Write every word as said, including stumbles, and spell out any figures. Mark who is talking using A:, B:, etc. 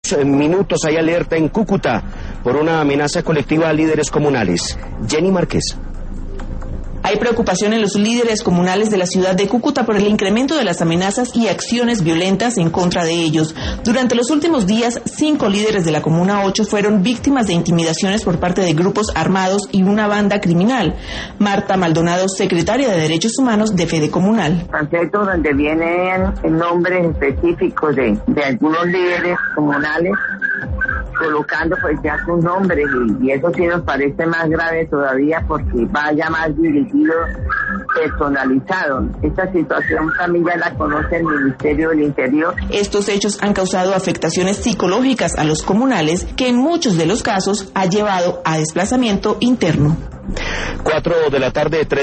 A: minutos hay alerta en Cúcuta por una amenaza colectiva a líderes comunales. Jenny Márquez.
B: Hay preocupación en los líderes comunales de la ciudad de Cúcuta por el incremento de las amenazas y acciones violentas en contra de ellos. Durante los últimos días, cinco líderes de la Comuna ocho fueron víctimas de intimidaciones por parte de grupos armados y una banda criminal. Marta Maldonado, secretaria de Derechos Humanos de Fede Comunal.
C: Panfletos donde vienen nombres específicos de, de algunos líderes comunales, colocando pues ya sus nombres, y, y eso sí nos parece más grave todavía porque vaya más dirigido, personalizado. Esta situación también ya la conoce el Ministerio del Interior.
B: Estos hechos han causado afectaciones psicológicas a los comunales, que en muchos de los casos ha llevado a desplazamiento interno.
A: Cuatro de la tarde, tres